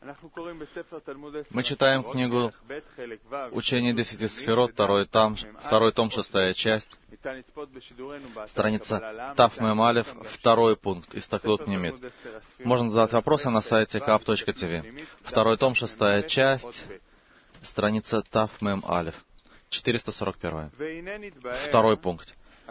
Мы читаем книгу «Учение 10 сферот», второй том, 6 часть, страница Тав Мем Алеф, 2 пункт, Истаклут Нимит. Можно задать вопросы на сайте kap.tv. 2 том, 6 часть, страница Тав Мем Алеф, 441. 2 пункт.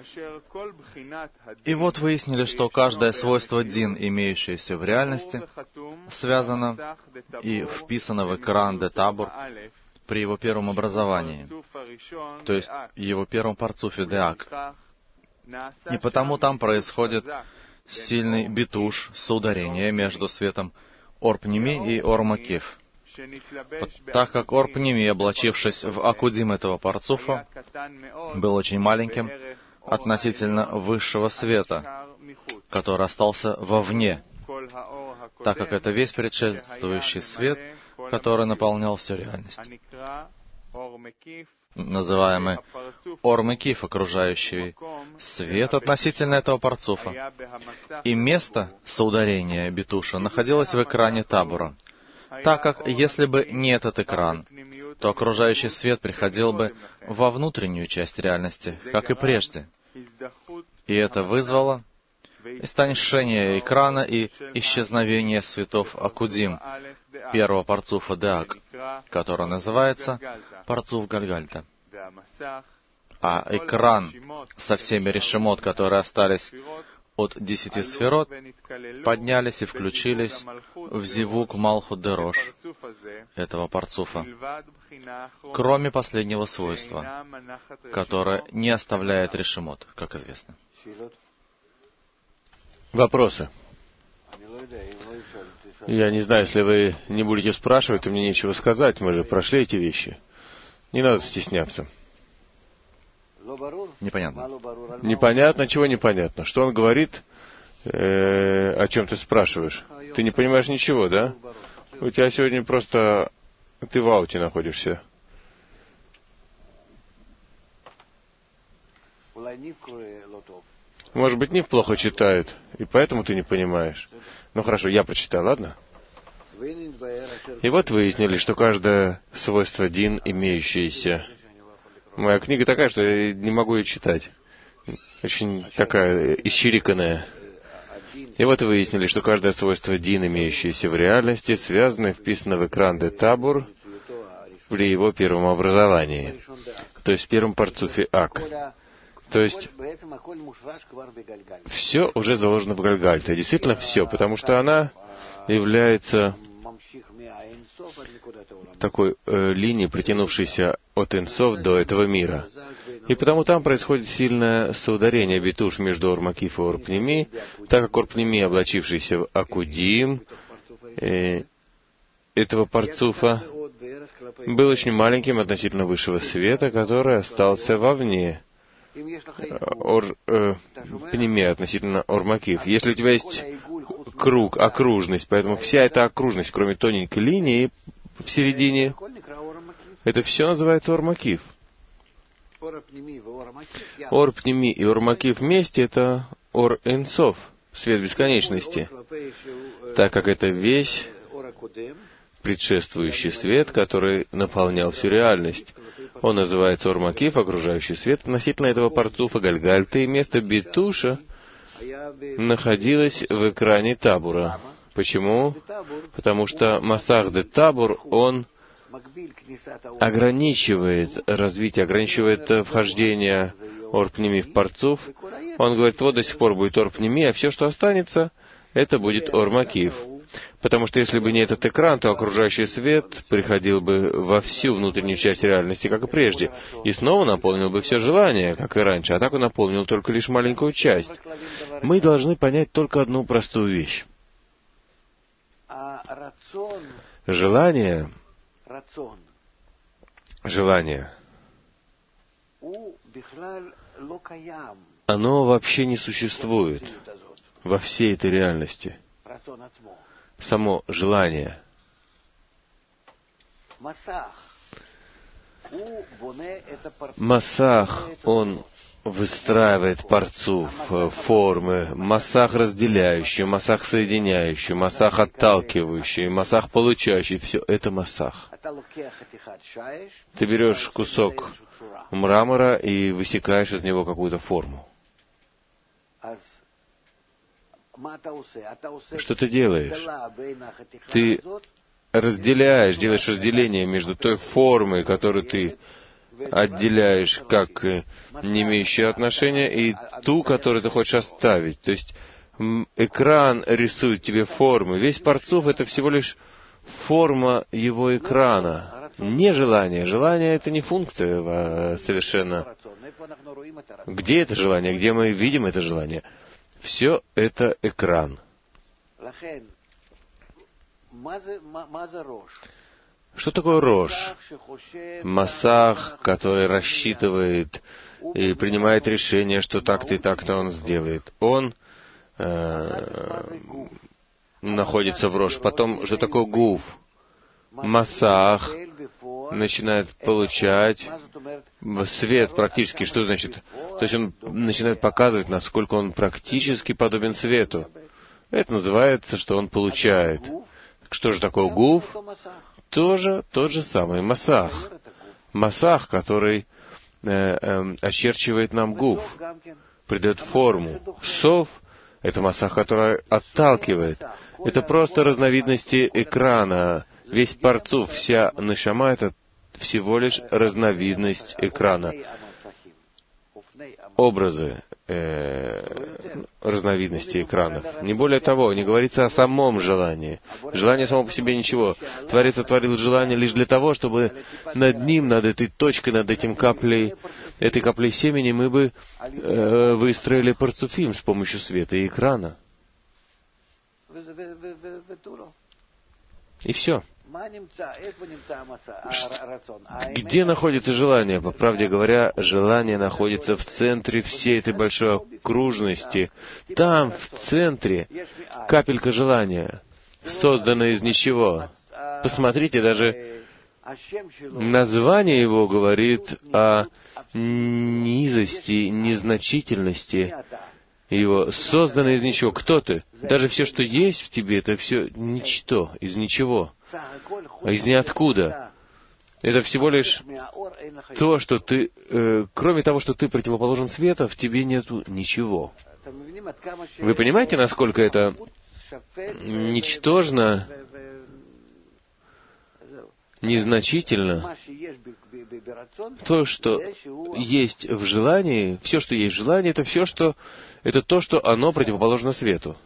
И вот выяснили, что каждое свойство дин, имеющееся в реальности, связано и вписано в экран де табур при его первом образовании, то есть его первом парцуфе деак. И потому там происходит сильный битуш, соударение между светом Ор-Пними и Ор-Макиф. Так как Ор-Пними, облачившись в акудим этого парцуфа, был очень маленьким относительно высшего света, который остался вовне, так как это весь предшествующий свет, который наполнял всю реальность, называемый Ор-Мекиф, окружающий свет относительно этого парцуфа. И место соударения битуша находилось в экране табура, так как если бы не этот экран, то окружающий свет приходил бы во внутреннюю часть реальности, как и прежде. И это вызвало истончение экрана и исчезновение светов Акудим, первого парцуфа Деак, который называется парцуф Гальгальта. А экран со всеми решемот, которые остались от 10 сферот, поднялись и включились в зивук Малхут Дерош, этого парцуфа, кроме последнего свойства, которое не оставляет решемот, как известно. Вопросы? Я не знаю, если вы не будете спрашивать, то мне нечего сказать, мы же прошли эти вещи. Не надо стесняться. Непонятно. Непонятно? Чего непонятно? Что он говорит, о чем ты спрашиваешь? Ты не понимаешь ничего, да? У тебя сегодня просто... Ты в ауте находишься. Может быть, Нив плохо читает, и поэтому ты не понимаешь. Ну хорошо, я прочитаю, ладно? И вот выяснили, что каждое свойство дин, имеющееся... Моя книга такая, что я не могу ее читать. Очень такая исчириканная. И вот выяснили, что каждое свойство дин, имеющееся в реальности, связано и вписано в экран де табур при его первом образовании, то есть в первом парцуфе Ак. То есть все уже заложено в Гальгальте. Действительно все, потому что она является такой линией, притянувшейся от Энсов до этого мира. И потому там происходит сильное соударение битуш между Ор-Макиф и Ор-Пними, так как Ор-Пними, облачившийся в Акудим этого парцуфа, был очень маленьким относительно высшего света, который остался вовне. Ор-Пними относительно Ор-Макиф. Если у тебя есть круг, окружность, поэтому вся эта окружность, кроме тоненькой линии в середине, это все называется Ор-Макиф. Ор-Пними и Ор-Макиф вместе — это Ор-Энсов, свет бесконечности, так как это весь предшествующий свет, который наполнял всю реальность. Он называется Ор-Макиф, окружающий свет. Относительно этого парцуфа Гальгальты и место битуша находилось в экране табура. Почему? Потому что Масах де Табур, он ограничивает развитие, ограничивает вхождение Ор-Пними в парцуф. Он говорит, вот до сих пор будет Ор-Пними, а все, что останется, это будет Ор-Макиф. Потому что если бы не этот экран, то окружающий свет приходил бы во всю внутреннюю часть реальности, как и прежде, и снова наполнил бы все желания, как и раньше, а так он наполнил только лишь маленькую часть. Мы должны понять только одну простую вещь. Желание, оно вообще не существует во всей этой реальности. Само желание. Масах, он выстраивает парцуф, формы, масах разделяющий, масах соединяющий, масах отталкивающий, масах получающий. Все это масах. Ты берешь кусок мрамора и высекаешь из него какую-то форму. Что ты делаешь? Ты разделяешь, делаешь разделение между той формой, которую ты отделяешь как не имеющие отношения, и ту, которую ты хочешь оставить. То есть экран рисует тебе формы. Весь парцуф — это всего лишь форма его экрана, не желание. Желание — это не функция совершенно. Где это желание? Где мы видим это желание? Все это экран. Что такое рож? Масах, который рассчитывает и принимает решение, что так-то и так-то он сделает. Он находится в рож. Потом, что такое гуф? Масах начинает получать свет практически. Что значит? То есть он начинает показывать, насколько он практически подобен свету. Это называется, что он получает. Что же такое гуф? Тоже тот же самый масах. Масах, который очерчивает нам гуф, придает форму. Сов — это масах, который отталкивает. Это просто разновидности экрана. Весь парцуф, вся нешама — это всего лишь разновидность экрана. Образы разновидности экранов. Не более того, не говорится о самом желании. Желание само по себе ничего. Творец сотворил желание лишь для того, чтобы над ним, над этой точкой, над этим этой каплей семени мы бы выстроили парцуфим с помощью света и экрана. И все. Где находится желание? По правде говоря, желание находится в центре всей этой большой окружности. Там, в центре, капелька желания, созданная из ничего. Посмотрите, даже название его говорит о низости, незначительности его, созданное из ничего. Кто ты? Даже все, что есть в тебе, это все ничто, из ничего, из ниоткуда. Это всего лишь то, что ты, кроме того, что ты противоположен свету, в тебе нету ничего. Вы понимаете, насколько это ничтожно, незначительно? То, что есть в желании, все, что есть в желании, это то, что оно противоположно свету.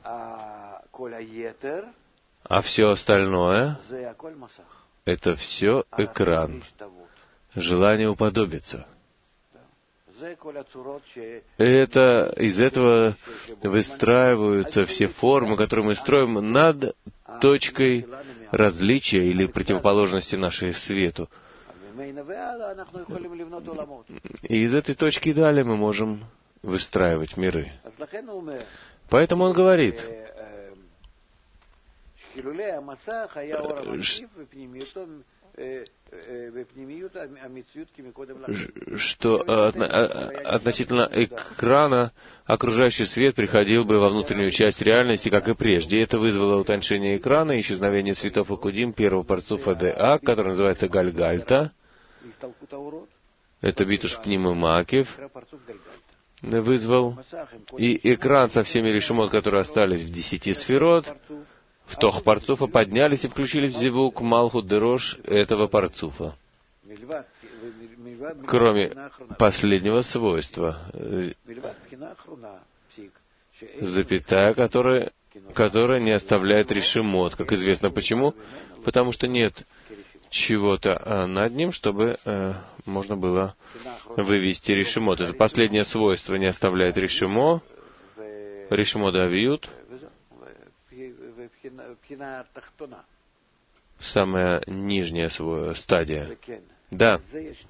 А все остальное — это все экран. Желание уподобиться. Из этого выстраиваются все формы, которые мы строим над точкой различия или противоположности нашей свету. И из этой точки далее мы можем выстраивать миры. Поэтому он говорит, что относительно экрана окружающий свет приходил бы во внутреннюю часть реальности, как и прежде. Это вызвало утончение экрана и исчезновение цветов Акудим первого парцуфа Д.А., который называется Гальгальта. Это Битуш Пнима Макев вызвал. И экран со всеми решимот, которые остались в 10 сферот, в тох парцуфа поднялись и включились в зивук Малхут Дерош этого парцуфа. Кроме последнего свойства, запятая, которая не оставляет решимот. Как известно, почему? Потому что нет чего-то над ним, чтобы можно было вывести решимот. Это последнее свойство не оставляет решимо. Решимо давиют. Самая нижняя стадия. Да.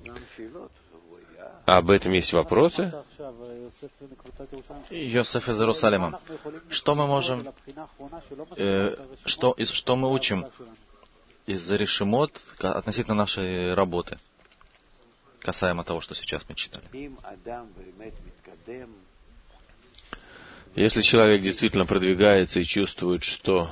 Об этом есть вопросы? Йосеф из Иерусалима. Что мы можем... Что мы учим из решимот относительно нашей работы? касаемо того, что сейчас мы читали. Если человек действительно продвигается и чувствует, что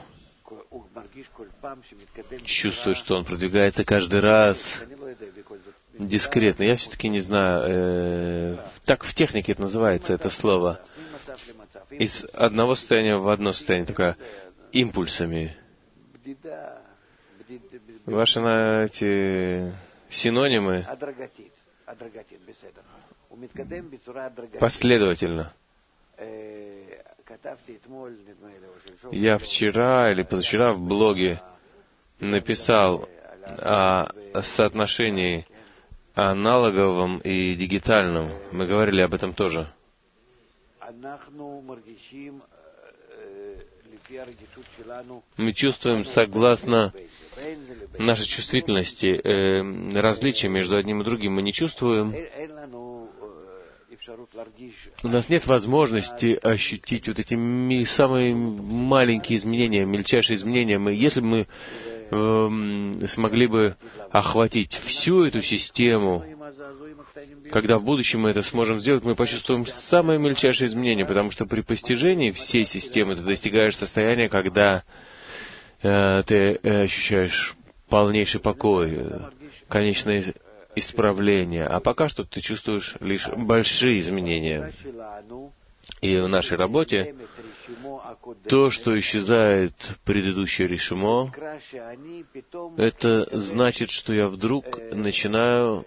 он продвигается каждый раз дискретно, я все-таки не знаю, так в технике это называется, это слово, из одного состояния в одно состояние, такое импульсами. Ваши эти синонимы последовательно. Я вчера или позавчера в блоге написал о соотношении аналоговом и дигитальном. Мы говорили об этом тоже. Мы чувствуем, согласно нашей чувствительности, различия между одним и другим. Мы не чувствуем. У нас нет возможности ощутить вот эти самые маленькие изменения, мельчайшие изменения. Если бы мы смогли бы охватить всю эту систему, когда в будущем мы это сможем сделать, мы почувствуем самые мельчайшие изменения, потому что при постижении всей системы ты достигаешь состояния, когда ты ощущаешь полнейший покой, конечное исправление. А пока что ты чувствуешь лишь большие изменения. И в нашей работе то, что исчезает предыдущее решимо, это значит, что я вдруг начинаю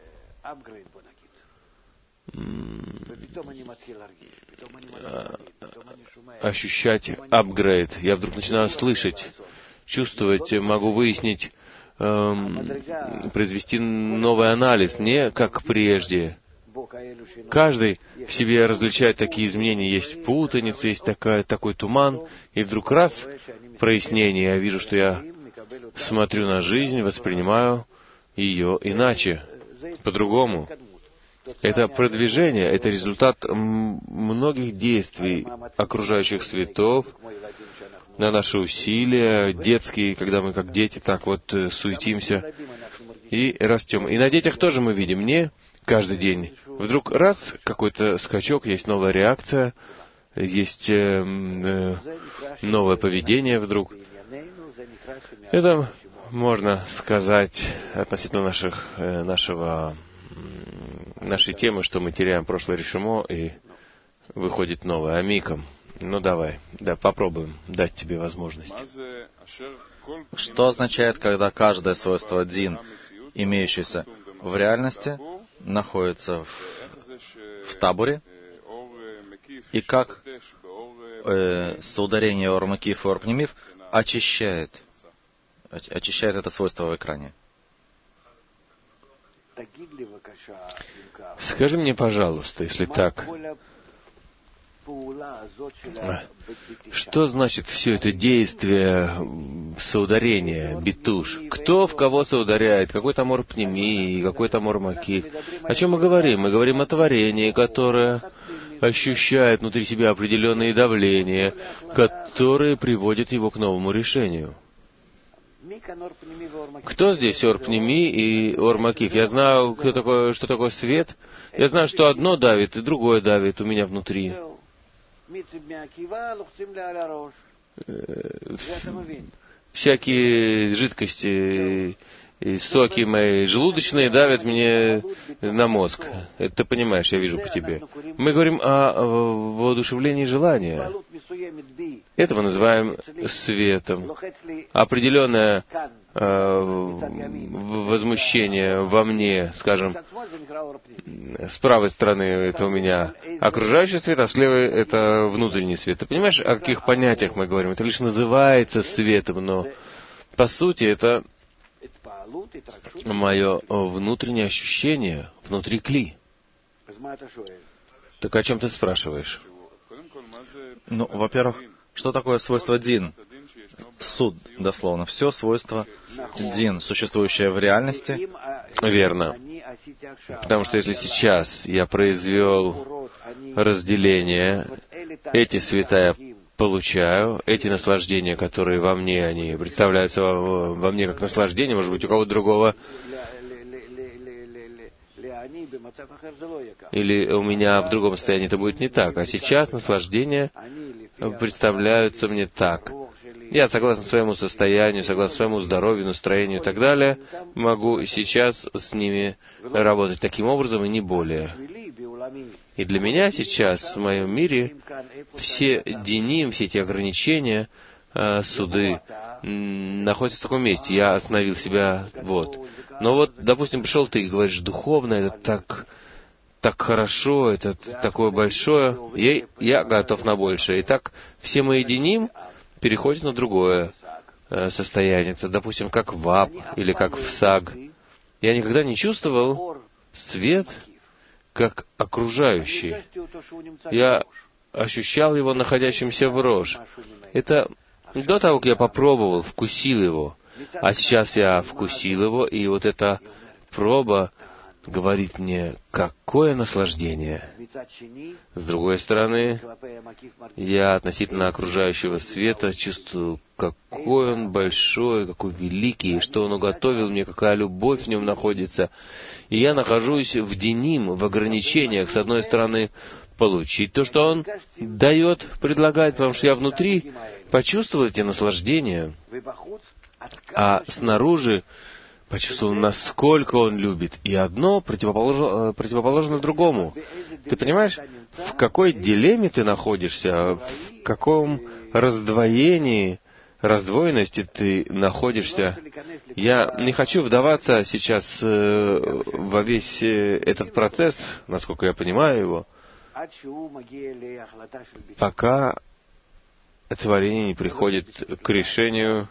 ощущать апгрейд. Я вдруг начинаю слышать, чувствовать, могу выяснить, произвести новый анализ, не как прежде. Каждый в себе различает такие изменения. Есть путаница, есть такой туман, и вдруг раз, прояснение, я вижу, что я смотрю на жизнь, воспринимаю ее иначе, по-другому. Это продвижение, это результат многих действий окружающих светов, на наши усилия, детские, когда мы как дети так вот суетимся и растем. И на детях тоже мы видим, не каждый день. Вдруг раз, какой-то скачок, есть новая реакция, есть новое поведение вдруг. Это можно сказать относительно нашей темы, что мы теряем прошлое решимо и выходит новое. Амиком. Ну давай, да, попробуем дать тебе возможность. Что означает, когда каждое свойство дзин, имеющееся в реальности, находится в таборе, и как соударение ор-макиф и ор-пнемив очищает это свойство в экране? Скажи мне, пожалуйста, если так, что значит все это действие соударения, битуш? Кто в кого соударяет? Какой там ор-пнеми, какой там ор-макиф? О чем мы говорим? Мы говорим о творении, которое ощущает внутри себя определенные давления, которые приводят его к новому решению. Кто здесь ор-пнеми и ор-макиф? Я знаю, что такое свет. Я знаю, что одно давит и другое давит у меня внутри. Всякие жидкости и соки мои желудочные давят мне на мозг. Это ты понимаешь, я вижу по тебе. Мы говорим о воодушевлении желания. Это мы называем светом. Определенное возмущение во мне, скажем, с правой стороны это у меня окружающий свет, а с левой это внутренний свет. Ты понимаешь, о каких понятиях мы говорим? Это лишь называется светом, но по сути это мое внутреннее ощущение внутри кли. Так о чем ты спрашиваешь? Ну, во-первых, что такое свойство дзин? Суд, дословно. Все свойство дзин, существующее в реальности. Верно. Потому что если сейчас я произвел разделение, эти света я получаю, эти наслаждения, которые во мне, они представляются во мне как наслаждение, может быть, у кого-то другого Или у меня в другом состоянии это будет не так. А сейчас наслаждения представляются мне так. Я, согласно своему состоянию, согласно своему здоровью, настроению и так далее, могу сейчас с ними работать таким образом и не более. И для меня сейчас, в моем мире, все диним, все эти ограничения, суды находятся в таком месте. Я остановил себя, вот. Но вот, допустим, пришел ты и говоришь, духовно, это так хорошо, это такое большое, я готов на большее. И так все мои диним переходят на другое состояние. Это, допустим, как вап или как в саг. Я никогда не чувствовал свет как окружающий. Я ощущал его находящимся в рож. Это до того, как я попробовал, вкусил его. А сейчас я вкусил его, и вот эта проба говорит мне, какое наслаждение. С другой стороны, я относительно окружающего света чувствую, какой он большой, какой великий, и что он уготовил мне, какая любовь в нем находится. И я нахожусь в диним, в ограничениях. С одной стороны, получить то, что он дает, предлагает, потому что я внутри почувствовал эти наслаждения, а снаружи почувствовал, насколько он любит. И одно противоположно другому. Ты понимаешь, в какой дилемме ты находишься, в каком раздвоении, раздвоенности ты находишься. Я не хочу вдаваться сейчас во весь этот процесс, насколько я понимаю его, пока творение не приходит к решению,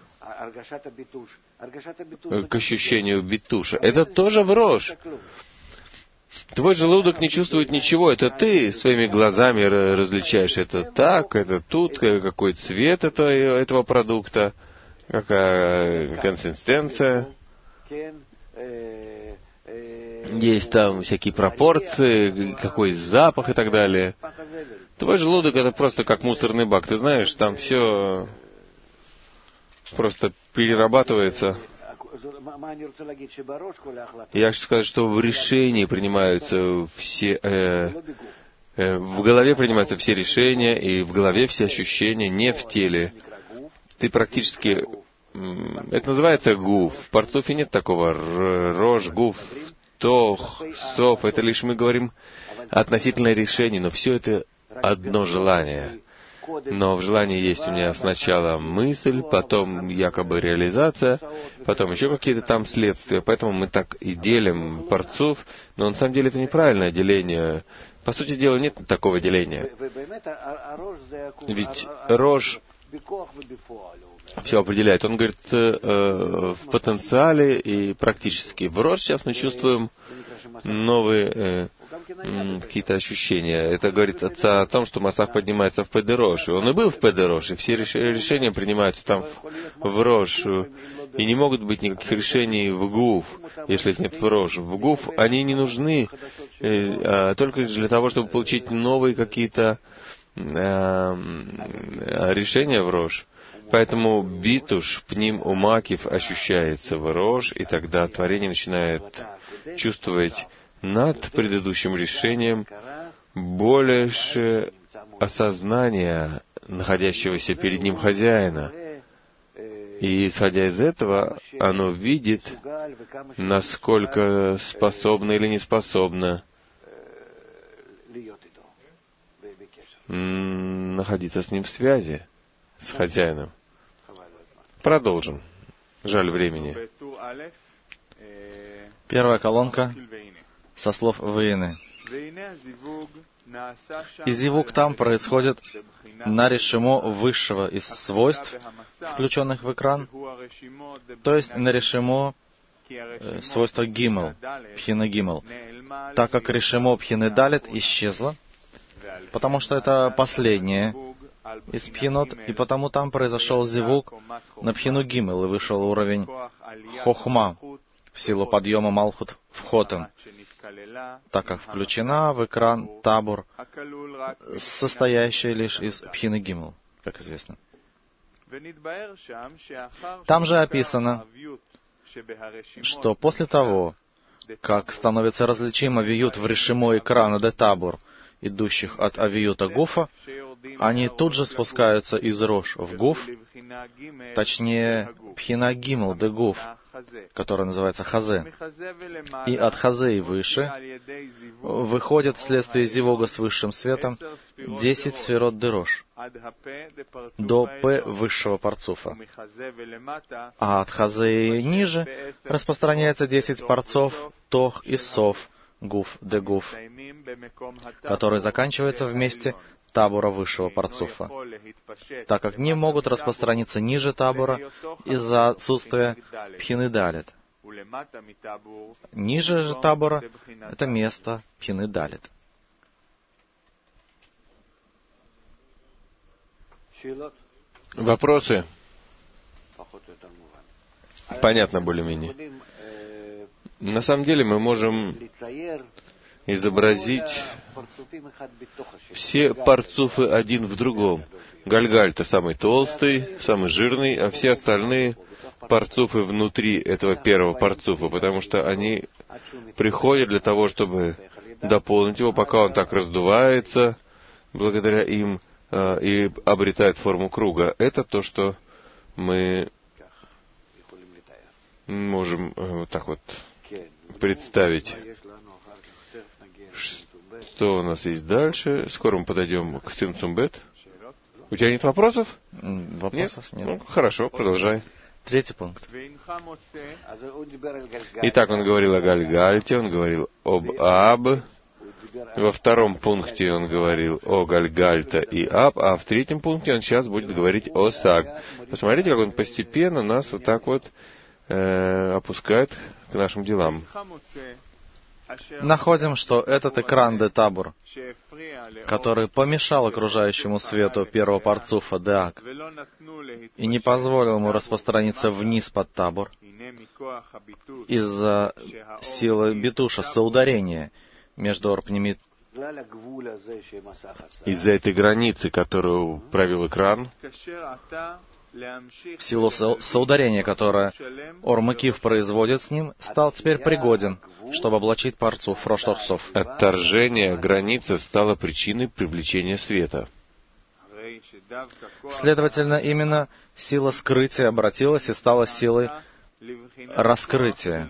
к ощущению битуша. Это тоже врожь. Твой желудок не чувствует ничего. Это ты своими глазами различаешь. Это так, это тут, какой цвет этого продукта, какая консистенция. Есть там всякие пропорции, какой запах и так далее. Твой желудок — это просто как мусорный бак. Ты знаешь, там все просто перерабатывается. Я хочу сказать, что в решении принимаются все... в голове принимаются все решения, и в голове все ощущения, не в теле. Ты практически... Это называется гуф. В парцуфе нет такого рож, гуф, тох, сов. Это лишь мы говорим относительно решений, но все это одно желание. Но в желании есть у меня сначала мысль, потом якобы реализация, потом еще какие-то там следствия. Поэтому мы так и делим парцуф, но на самом деле это неправильное деление. По сути дела, нет такого деления. Ведь рож все определяет. Он говорит в потенциале и практически. В рож сейчас мы чувствуем новые какие-то ощущения. Это говорит отца о том, что Масах поднимается в Педерош. И он и был в Педерош, и все решения принимаются там в Рош. И не могут быть никаких решений в Гуф, если их нет в Рош. В Гуф они не нужны только лишь для того, чтобы получить новые какие-то решения в Рош. Поэтому битуш, пним, умакив ощущается в Рош, и тогда творение начинает чувствовать над предыдущим решением больше осознания находящегося перед ним хозяина. И, исходя из этого, оно видит, насколько способно или не способно находиться с ним в связи, с хозяином. Продолжим. Жаль времени. Первая колонка со слов «Вейны». И зивук там происходит на решимо высшего из свойств, включенных в экран, то есть на решимо свойство гимел, пхина гимел, так как решимо пхины далит исчезло, потому что это последнее из пхинот, и потому там произошел зивук на пхину гимел, и вышел уровень хохма в силу подъема Малхут в Хотем, так как включена в экран табур, состоящая лишь из пхины гимел, как известно. Там же описано, что после того, как становится различим авиют в решимо и крана де табур, идущих от авиюта гуфа, они тут же спускаются из рош в гуф, точнее, пхина гимл де гуф, который называется хазе. И от хазе и выше выходят вследствие зивога с высшим светом 10 сферот де рош до п высшего парцуфа. А от хазе и ниже распространяется 10 парцов тох и сов гуф де гуф, которые заканчиваются в месте табура высшего парцуфа, так как не могут распространиться ниже табура из-за отсутствия пхины далит. Ниже же табура — это место пхины далит. Вопросы? Понятно более-менее. На самом деле мы можем изобразить все парцуфы один в другом. Гальгальта самый толстый, самый жирный, а все остальные парцуфы внутри этого первого парцуфа, потому что они приходят для того, чтобы дополнить его, пока он так раздувается, благодаря им, и обретает форму круга. Это то, что мы можем вот так вот представить. Что у нас есть дальше? Скоро мы подойдем к Цимцум-бет. У тебя нет вопросов? Вопросов нет. Ну, хорошо, продолжай. 3 пункт. Итак, он говорил о Гальгальте, он говорил об Аб. Во 2 пункте он говорил о Гальгальта и Аб, а в 3 пункте он сейчас будет говорить о Саг. Посмотрите, как он постепенно нас вот так вот опускает к нашим делам. Находим, что этот экран де табур, который помешал окружающему свету первого парцуфа деак и не позволил ему распространиться вниз под табур из-за силы битуша, соударения между орпнями. Из-за этой границы, которую провел экран, в силу соударения, которое Ор-Мекив производит с ним, стал теперь пригоден, чтобы облачить парцуф Рош-Торсов. Отторжение границы стало причиной привлечения света. Следовательно, именно сила скрытия обратилась и стала силой раскрытия.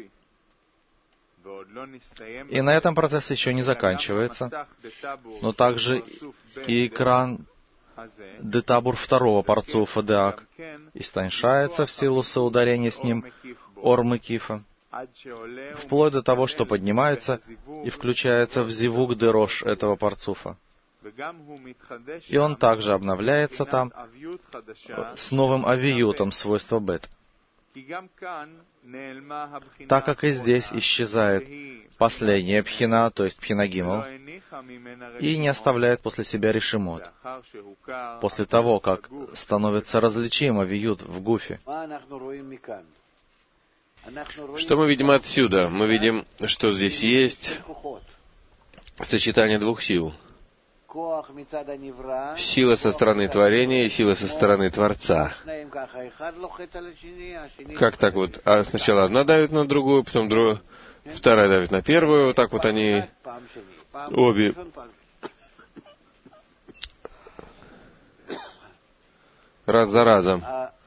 И на этом процесс еще не заканчивается, но также и экран де табур второго парцуфа деак истоньшается в силу соударения с ним Ор-Мекифа, вплоть до того, что поднимается и включается в зивуг де рош этого парцуфа. И он также обновляется там с новым авиютом свойства бет. Так как и здесь исчезает последняя пхина, то есть пхина гимл, и не оставляет после себя решимот, после того, как становится различим авиют в гуфе. Что мы видим отсюда? Мы видим, что здесь есть сочетание 2 сил. Сила со стороны творения и сила со стороны Творца. Как так вот? А сначала одна давит на другую, потом вторая давит на первую. Вот так вот они обе раз за разом.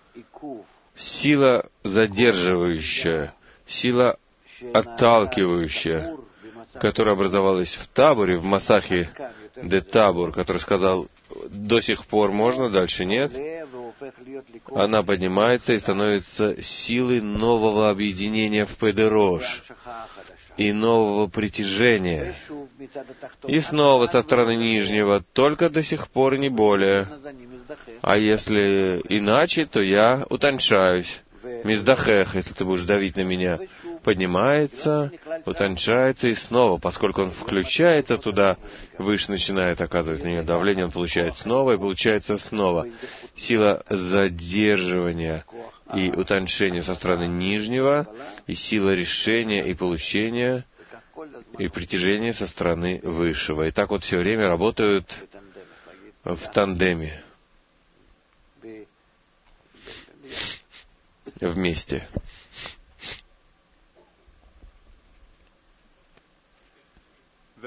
Сила задерживающая, сила отталкивающая, которая образовалась в таборе, в Масахе де Табур, который сказал, до сих пор можно, дальше нет, она поднимается и становится силой нового объединения в Педерош и нового притяжения. И снова со стороны нижнего, только до сих пор не более. А если иначе, то я утончаюсь. Миздахех, если ты будешь давить на меня, поднимается, утончается и снова, поскольку он включается туда, выше начинает оказывать на нее давление, он получает снова и получается снова. Сила задерживания и утоньшения со стороны нижнего, и сила решения и получения, и притяжения со стороны высшего. И так вот все время работают в тандеме. Вместе.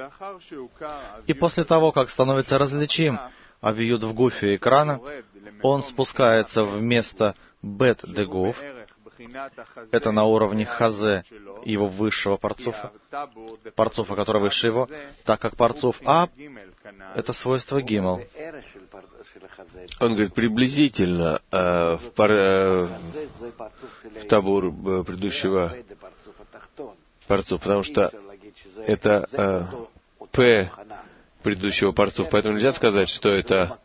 И после того, как становится различим авиют в гуфе экрана, он спускается в место бет де гуф, это на уровне хазе, его высшего парцуфа, который выше его, так как парцуф А — это свойство гимел. Он говорит, приблизительно в табур предыдущего парцуфа, потому что это П предыдущего парцуфа, поэтому нельзя сказать, что это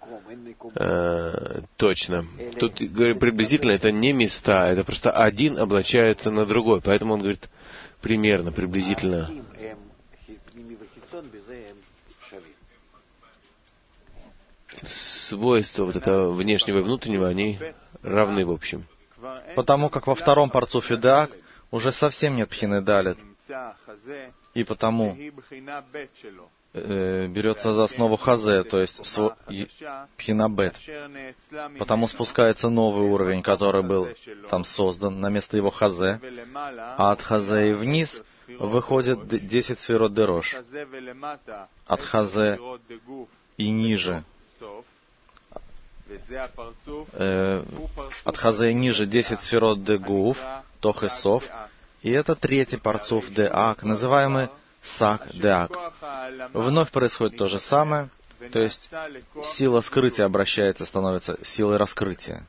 точно. Тут, говорит, приблизительно это не места, это просто один облачается на другой, поэтому он говорит примерно, приблизительно. Свойства вот этого внешнего и внутреннего, они равны в общем. Потому как во втором парцуфе Деак уже совсем нет пхины далит, и потому берется за основу хазе, то есть пхина бет. Потому спускается новый уровень, который был там создан на место его хазе, а от хазе и вниз выходит 10 сферот дерош. От хазе и ниже. От хазе и ниже 10 сферот де гуф, тох и сов. И это третий парцуф Деак, называемый Сак Деак. Вновь происходит то же самое, то есть сила скрытия обращается, становится силой раскрытия.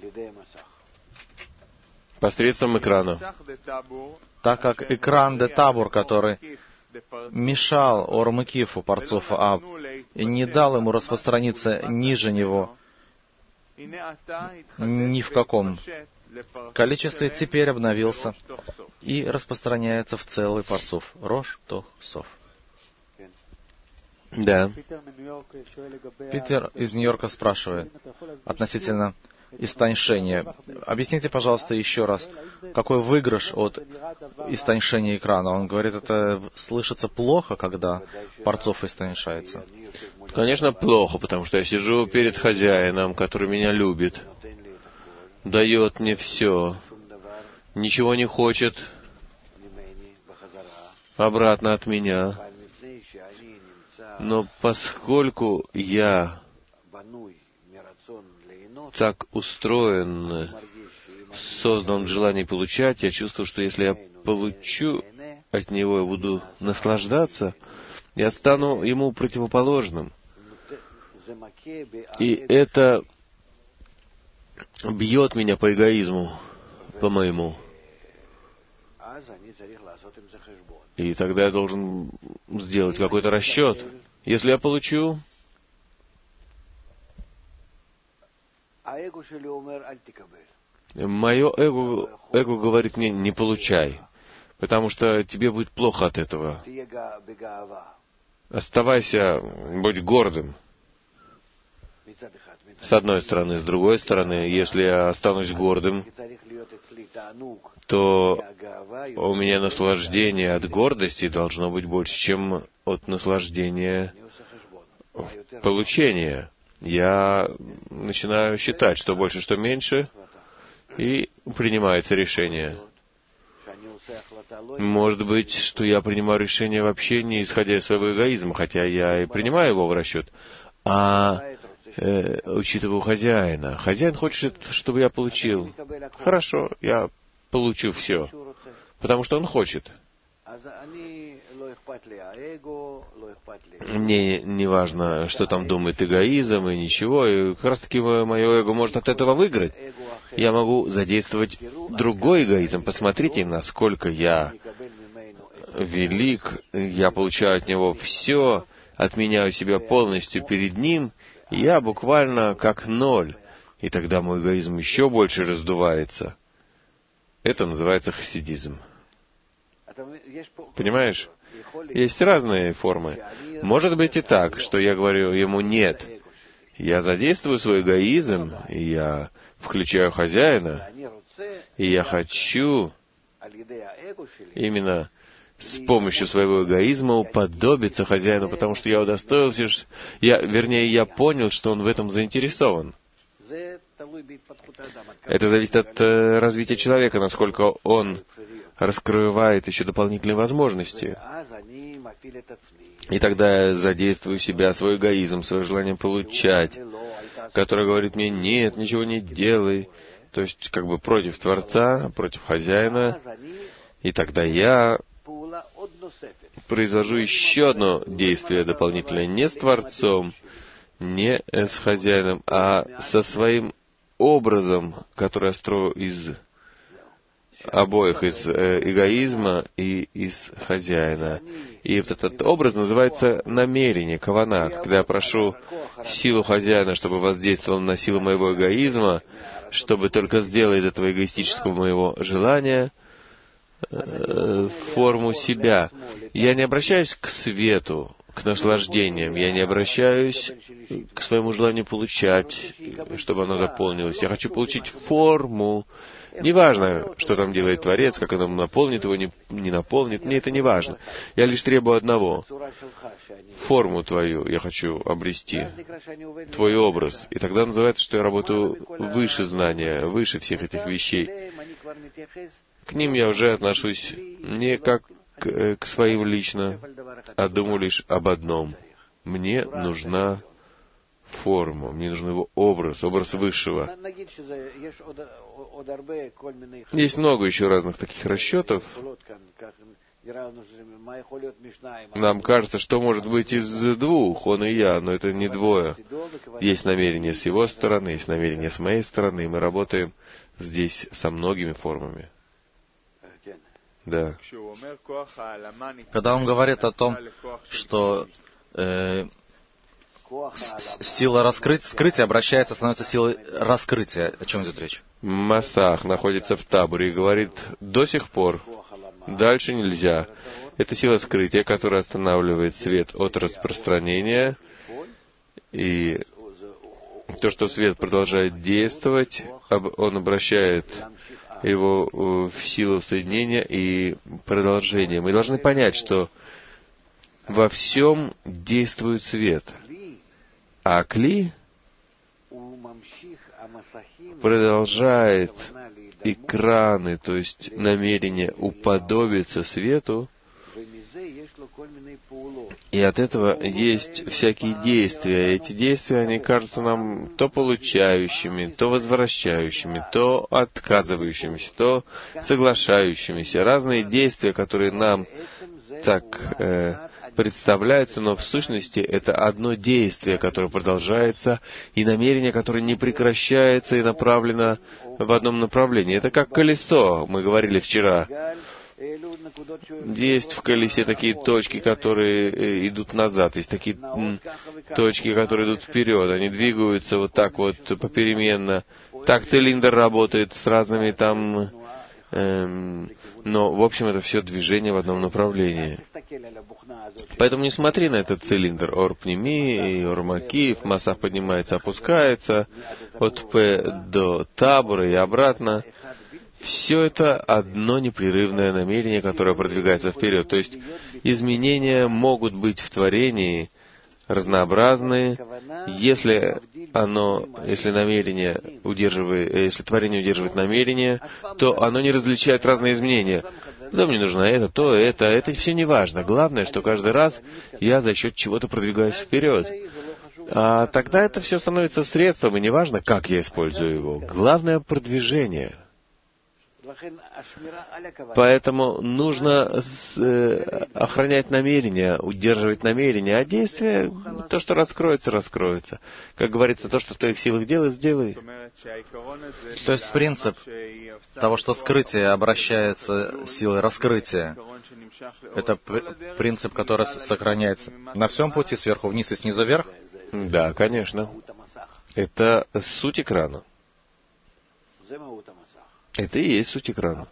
Посредством экрана. Так как экран де табур, который мешал Ормыкифу, парцуфа Аб, и не дал ему распространиться ниже него ни в каком количестве, теперь обновился и распространяется в целый парцуф. Рош, Тох, Сов. Да. Питер из Нью-Йорка спрашивает относительно истоньшения. Объясните, пожалуйста, еще раз, какой выигрыш от истоньшения экрана? Он говорит, это слышится плохо, когда парцуф истоньшается. Конечно, плохо, потому что я сижу перед хозяином, который меня любит, дает мне все, ничего не хочет обратно от меня. Но поскольку я так устроен, создан в желании получать, я чувствую, что если я получу от него и буду наслаждаться, я стану ему противоположным. И это бьет меня по эгоизму, по моему. И тогда я должен сделать какой-то расчет. Если я получу, мое эго говорит мне, не получай, потому что тебе будет плохо от этого. Оставайся, будь гордым. С одной стороны. С другой стороны, если я останусь гордым, то у меня наслаждение от гордости должно быть больше, чем от наслаждения получения. Я начинаю считать, что больше, что меньше, и принимается решение. Может быть, что я принимаю решение вообще не исходя из своего эгоизма, хотя я и принимаю его в расчет, а учитываю хозяина. Хозяин хочет, чтобы я получил. Хорошо, я получу все, потому что он хочет. Мне не важно, что там думает эгоизм и ничего, и как раз таки мое эго может от этого выиграть. Я могу задействовать другой эгоизм. Посмотрите, насколько я велик, я получаю от него все, отменяю себя полностью перед ним, я буквально как ноль, и тогда мой эгоизм еще больше раздувается. Это называется хасидизм. Понимаешь? Есть разные формы. Может быть и так, что я говорю ему «нет». Я задействую свой эгоизм, и я включаю хозяина, и я хочу именно с помощью своего эгоизма уподобиться хозяину, потому что я удостоился, я понял, что он в этом заинтересован. Это зависит от развития человека, насколько он раскрывает еще дополнительные возможности. И тогда я задействую себя, свой эгоизм, свое желание получать, которое говорит мне: нет, ничего не делай. То есть как бы против Творца, против хозяина. И тогда я произвожу еще одно действие дополнительное, не с Творцом, не с хозяином, а со своим образом, который я строю из обоих, из эгоизма и из хозяина. И вот этот образ называется намерение, кавана. Когда я прошу силу хозяина, чтобы воздействовал на силу моего эгоизма, чтобы только сделать из этого эгоистического моего желания форму себя. Я не обращаюсь к свету, к наслаждениям. Я не обращаюсь к своему желанию получать, чтобы оно заполнилось. Я хочу получить форму. Неважно, что там делает Творец, как он наполнит его, не наполнит. Мне это не важно. Я лишь требую одного. Форму твою я хочу обрести. Твой образ. И тогда называется, что я работаю выше знания, выше всех этих вещей. К ним я уже отношусь не как к своим лично, а думаю лишь об одном. Мне нужна форма, мне нужен его образ высшего. Есть много еще разных таких расчетов. Нам кажется, что может быть из двух, он и я, но это не двое. Есть намерение с его стороны, есть намерение с моей стороны, и мы работаем здесь со многими формами. Да. Когда он говорит о том, что сила скрытия обращается, становится силой раскрытия. О чем идет речь? Масах находится в таборе и говорит: до сих пор, дальше нельзя. Это сила скрытия, которая останавливает свет от распространения. И то, что свет продолжает действовать, он обращает его в силу соединения и продолжения. Мы должны понять, что во всем действует свет. А Кли продолжает экраны, то есть намерение уподобиться свету, и от этого есть всякие действия. Эти действия, они кажутся нам то получающими, то возвращающими, то отказывающимися, то соглашающимися. Разные действия, которые нам так представляются, но в сущности это одно действие, которое продолжается, и намерение, которое не прекращается и направлено в одном направлении. Это как колесо, мы говорили вчера. Есть в колесе такие точки, которые идут назад, есть такие точки, которые идут вперед, они двигаются вот так вот попеременно. Так цилиндр работает с разными там... но, в общем, это все движение в одном направлении. Поэтому не смотри на этот цилиндр. Ор пними, ор макиф, масса поднимается, опускается, от П до табора и обратно. Все это одно непрерывное намерение, которое продвигается вперед. То есть изменения могут быть в творении разнообразные, если намерение если творение удерживает намерение, то оно не различает разные изменения. Да, мне нужно это все не важно. Главное, что каждый раз я за счет чего-то продвигаюсь вперед. А тогда это все становится средством, и не важно, как я использую его. Главное — продвижение. Поэтому нужно охранять намерение, удерживать намерение, а действие, то, что раскроется, раскроется. Как говорится, то, что в твоих силах делать, сделай. То есть принцип того, что скрытие обращается силой раскрытия, это принцип, который сохраняется на всем пути, сверху вниз и снизу вверх? Да, конечно. Это суть экрана. Это и есть суть экрана.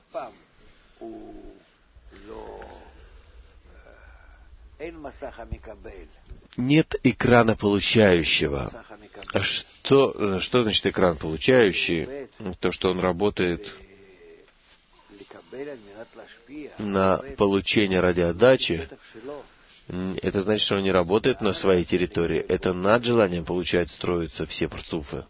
Нет экрана получающего. Что значит экран получающий? То, что он работает на получение ради отдачи, это значит, что он не работает на своей территории. Это над желанием получать строятся все парцуфы.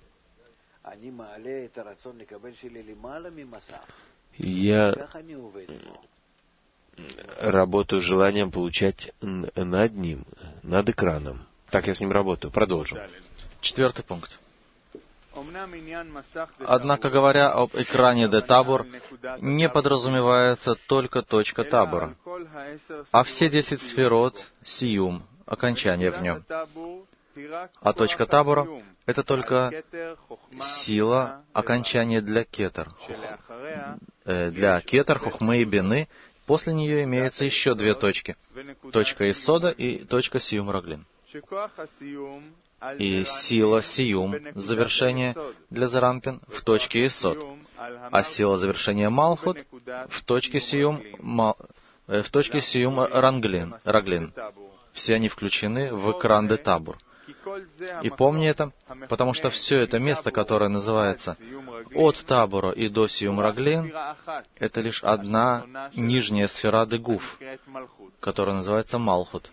Я работаю желанием получать над ним, над экраном. Так я с ним работаю. Продолжим. 4 пункт. Однако, говоря об экране де-табор, не подразумевается только точка табора, а все 10 сферот, сиюм, окончание в нем. А точка табора — это только сила, окончание для кетер. Для кетер, хохмы и бины. После нее имеется еще 2 точки. Точка исода и точка сиюм раглин. И сила сиюм, завершение для зарампин, в точке исод. А сила завершения малхут в точке сиюм раглин. Все они включены в экран де-табор. И помни это, потому что все это место, которое называется от табора и до сиюм раглин, это лишь одна нижняя сфера де-гуф, которая называется малхут.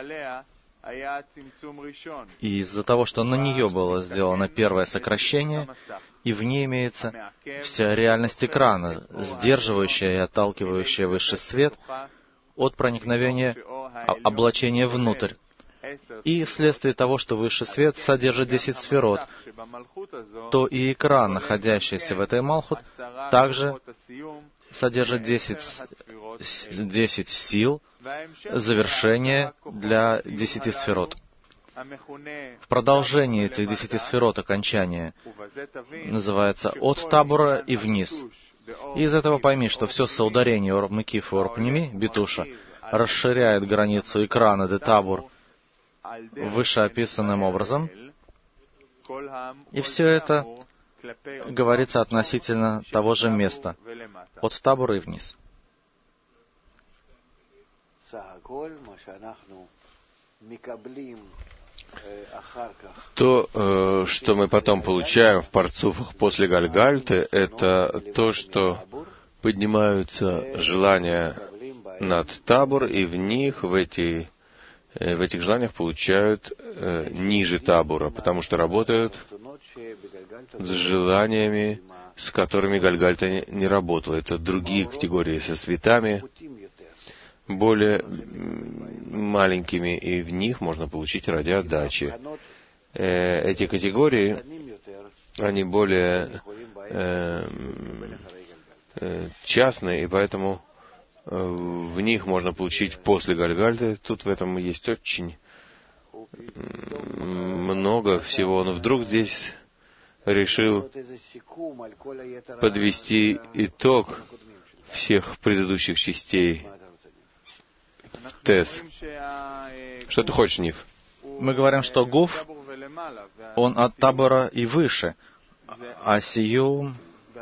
И из-за того, что на нее было сделано первое сокращение, и в ней имеется вся реальность экрана, сдерживающая и отталкивающая высший свет от проникновения облачения внутрь. И вследствие того, что высший свет содержит 10 сферот, то и экран, находящийся в этой малхут, также содержит 10 сил, завершение для 10 сферот. В продолжении этих 10 сферот окончания называется от табора и вниз. И из этого пойми, что все соударение Ор-Мекиф и Ор-Пними, Битуша, расширяет границу экрана де-табор вышеописанным образом. И все это говорится относительно того же места, от табора и вниз. То, что мы потом получаем в парцуфах после Гальгальты, это то, что поднимаются желания над табор, и в них, в этих желаниях получают ниже табора, потому что работают с желаниями, с которыми Гальгальта не работала. Это другие категории со светами, более маленькими, и в них можно получить ради отдачи. Эти категории, они более частные, и поэтому в них можно получить после Гальгальты. Тут в этом есть очень много всего. Но вдруг здесь решил подвести итог всех предыдущих частей Тес. Что ты хочешь, Нив? Мы говорим, что гуф, он от табора и выше, а сию...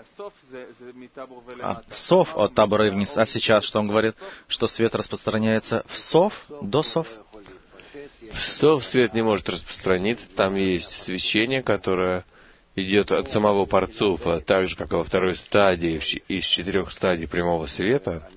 Сов от табора и вниз. А сейчас что он говорит? Что свет распространяется в сов, до сов? В сов свет не может распространиться. Там есть свечение, которое идет от самого парцуфа, так же, как и во второй стадии, из 4 стадий прямого света.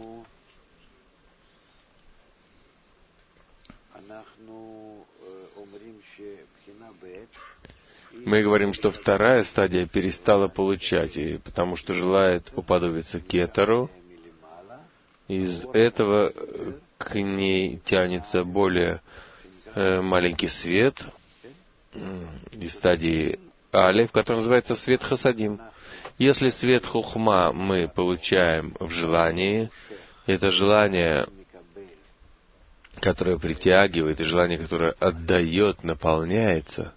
Мы говорим, что вторая стадия перестала получать, и потому что желает уподобиться кетеру. Из этого к ней тянется более маленький свет из стадии Алеф, который называется свет Хасадим. Если свет Хухма мы получаем в желании, это желание, которое притягивает, и желание, которое отдает, наполняется.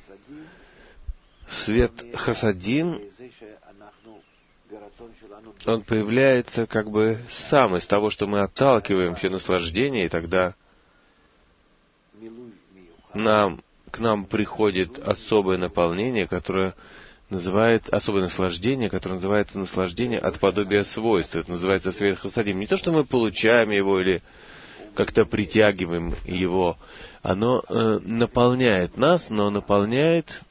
Свет Хасадим, он появляется как бы сам из того, что мы отталкиваем все наслаждения, и тогда к нам приходит особое наполнение, которое называет особое наслаждение, которое называется наслаждение от подобия свойств. Это называется свет Хасадим. Не то, что мы получаем его или как-то притягиваем его. Оно наполняет нас, но наполняет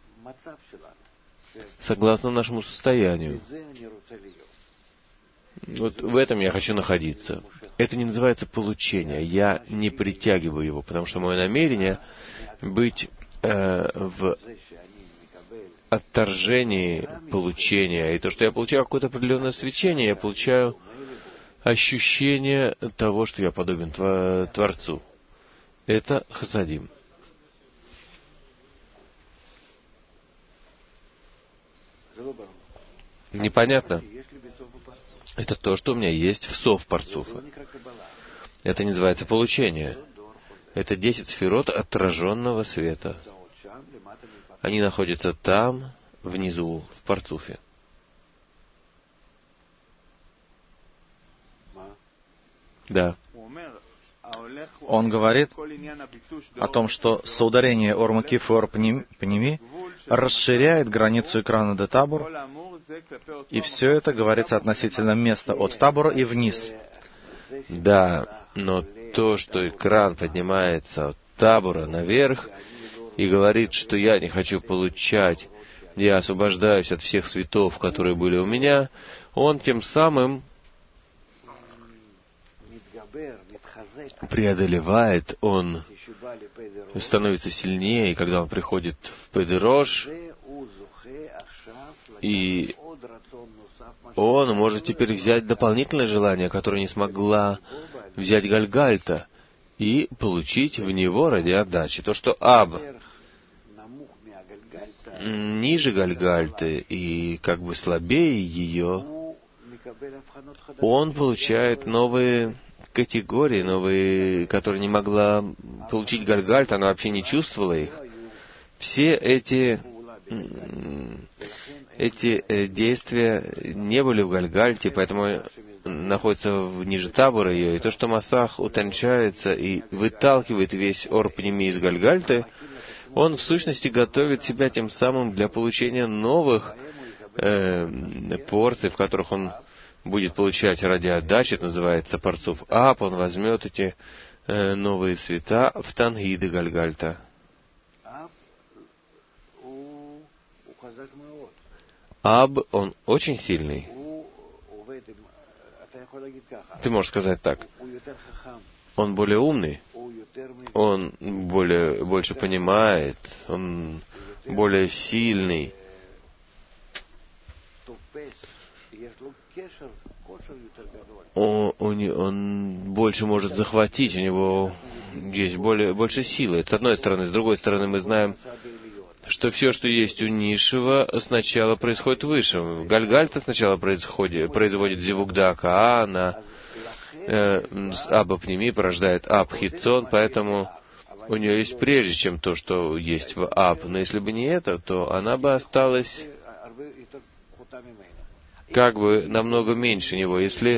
согласно нашему состоянию. Вот в этом я хочу находиться. Это не называется получение. Я не притягиваю его, потому что мое намерение быть в отторжении получения. И то, что я получаю какое-то определенное свечение, я получаю ощущение того, что я подобен Творцу. Это хасадим. Непонятно? Это то, что у меня есть в сов парцуфа. Это не называется получение. Это 10 сферот отраженного света. Они находятся там, внизу, в парцуфе. Да. Он говорит о том, что соударение ор макиф и ор пними расширяет границу экрана до табур, и все это говорится относительно места от табура и вниз. Да, но то, что экран поднимается от табура наверх и говорит, что я не хочу получать, я освобождаюсь от всех светов, которые были у меня, он тем самым преодолевает, он становится сильнее, и когда он приходит в Педерош, и он может теперь взять дополнительное желание, которое не смогла взять Гальгальта, и получить в него ради отдачи. То, что Аб ниже Гальгальты и как бы слабее ее, он получает новые категории, новые, которые не могла получить Гальгальта, она вообще не чувствовала их. Все эти действия не были в Гальгальте, поэтому находятся ниже табора ее. И то, что Масах утончается и выталкивает весь ор пними из Гальгальты, он в сущности готовит себя тем самым для получения новых порций, в которых он будет получать ради отдачи, это называется парцуф Аб, он возьмет эти новые света в Тангиды Гальгальта. Аб, он очень сильный. Ты можешь сказать так. Он более умный, он больше понимает, он более сильный. Он больше может захватить, у него есть больше силы. Это с одной стороны. С другой стороны, мы знаем, что все, что есть у низшего, сначала происходит выше. Гальгальта сначала производит зивугдака, а на Аба Пними порождает Аб Хитцон, поэтому у нее есть прежде, чем то, что есть в Аб. Но если бы не это, то она бы осталась как бы намного меньше него. Если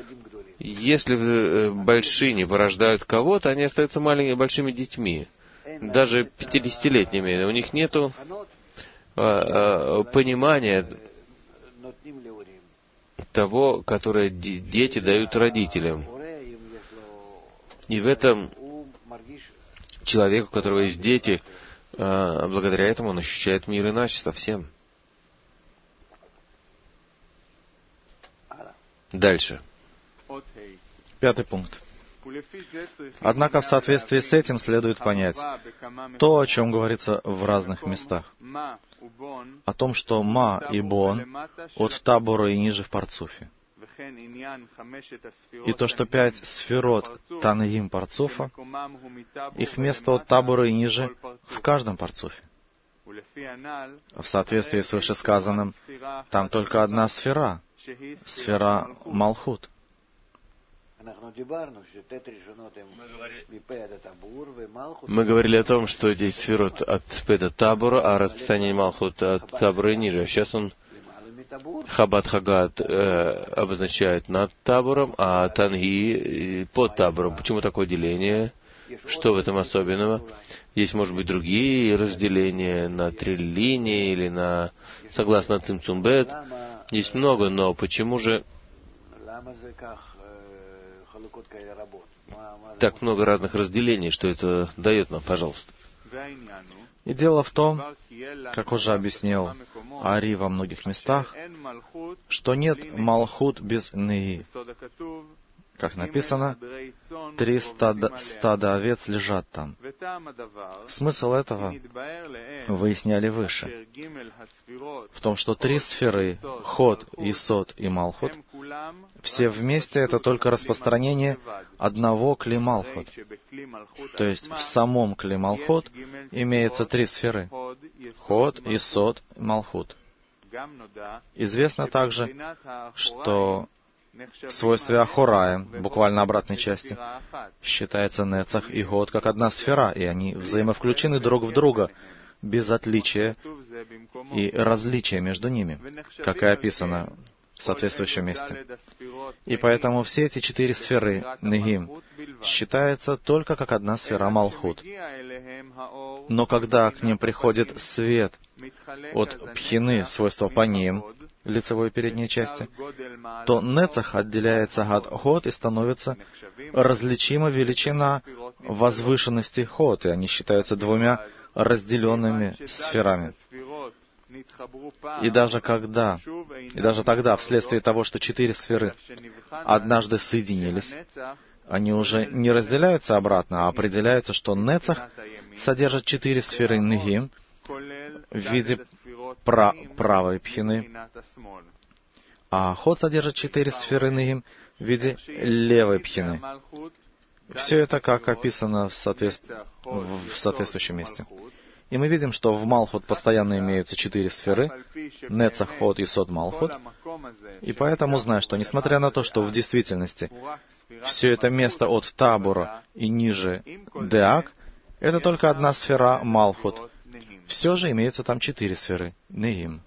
большие не порождают кого-то, они остаются большими детьми, даже 50-летними. У них нету понимания того, которое дети дают родителям. И в этом человек, у которого есть дети, благодаря этому он ощущает мир иначе совсем. Дальше. 5 пункт. Однако в соответствии с этим следует понять то, о чем говорится в разных местах. О том, что Ма и Бон от табора и ниже в парцуфе. И то, что 5 сферот Танаим парцуфа, их место от табора и ниже в каждом парцуфе. В соответствии с вышесказанным, там только одна сфера, сфера Малхут. Мы говорили о том, что 10 сферот от Педа Табура, а расписание Малхут от Табура и ниже. Сейчас он Хабад Хагад обозначает над Табуром, а Танги под Табуром. Почему такое деление? Что в этом особенного? Есть, может быть, другие разделения на 3 линии или согласно Цимцумбет. Есть много, но почему же так много разных разделений, что это дает нам, пожалуйста? И дело в том, как уже объяснил Ари во многих местах, что нет Малхут без Неи. Как написано, 3 стада овец лежат там. Смысл этого выясняли выше. В том, что 3 сферы, Ход, Есод и Малхут, все вместе это только распространение одного Кли Малхут. То есть в самом Кли Малхут имеется 3 сферы. Ход, Есод и Малхут. Известно также, что в свойстве Ахораим, буквально обратной части, считается Нецах и Год как одна сфера, и они взаимовключены друг в друга, без отличия и различия между ними, как и описано в соответствующем месте. И поэтому все эти 4 сферы, Негим, считаются только как одна сфера Малхут. Но когда к ним приходит свет от Пхины, свойства Паним, лицевой и передней части, то Нецах отделяется от Ход и становится различима величина возвышенности Ход, и они считаются 2 разделенными сферами. И даже тогда, вследствие того, что 4 сферы однажды соединились, они уже не разделяются обратно, а определяется, что Нецах содержит 4 сферы Негим в виде правой Пхины, а Ход содержит 4 сферы Негим в виде левой Пхины. Все это как описано в соответствующем месте. И мы видим, что в Малхут постоянно имеются 4 сферы, Нецах, Ход, Есод, Малхут. И поэтому знаю, что несмотря на то, что в действительности все это место от Табора и ниже Деак, это только одна сфера Малхут, все же имеются там 4 сферы Негим.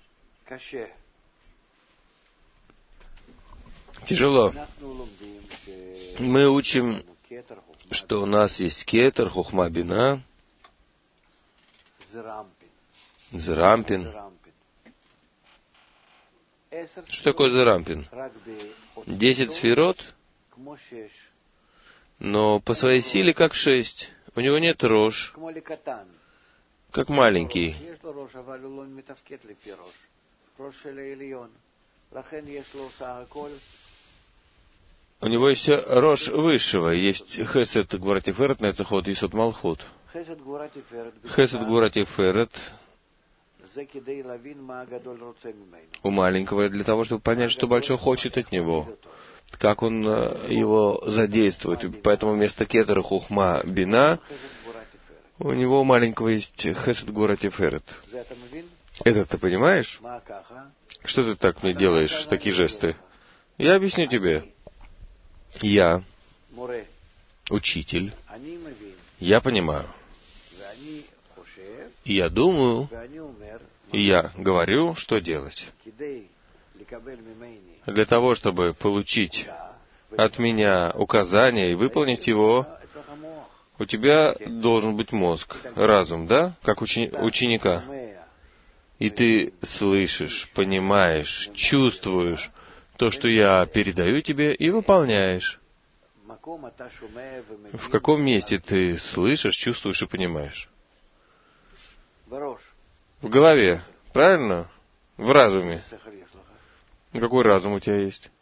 Тяжело. Мы учим, что у нас есть Кетер, Хохма, Бина, Зерампин. Что такое Зерампин? 10 сферот, но по своей силе как 6. У него нет рож, как маленький. У него есть рож высшего, есть Хесед, Гвуратиферет, Нецах, Ход, Есод, Малхут. Хесед, Гвуратиферет у маленького для того, чтобы понять, что большой хочет от него, как он его задействует. Поэтому вместо Кетера, Хохма, Бина у него у маленького есть Хесед, Гвуратиферет. Это ты понимаешь? Что ты так мне делаешь, такие жесты? Я объясню тебе. Я учитель. Я понимаю. И я думаю, и я говорю, что делать. Для того, чтобы получить от меня указание и выполнить его, у тебя должен быть мозг, разум, да? Как ученика. И ты слышишь, понимаешь, чувствуешь то, что я передаю тебе, и выполняешь. В каком месте ты слышишь, чувствуешь и понимаешь? В голове, правильно? В разуме. Какой разум у тебя есть?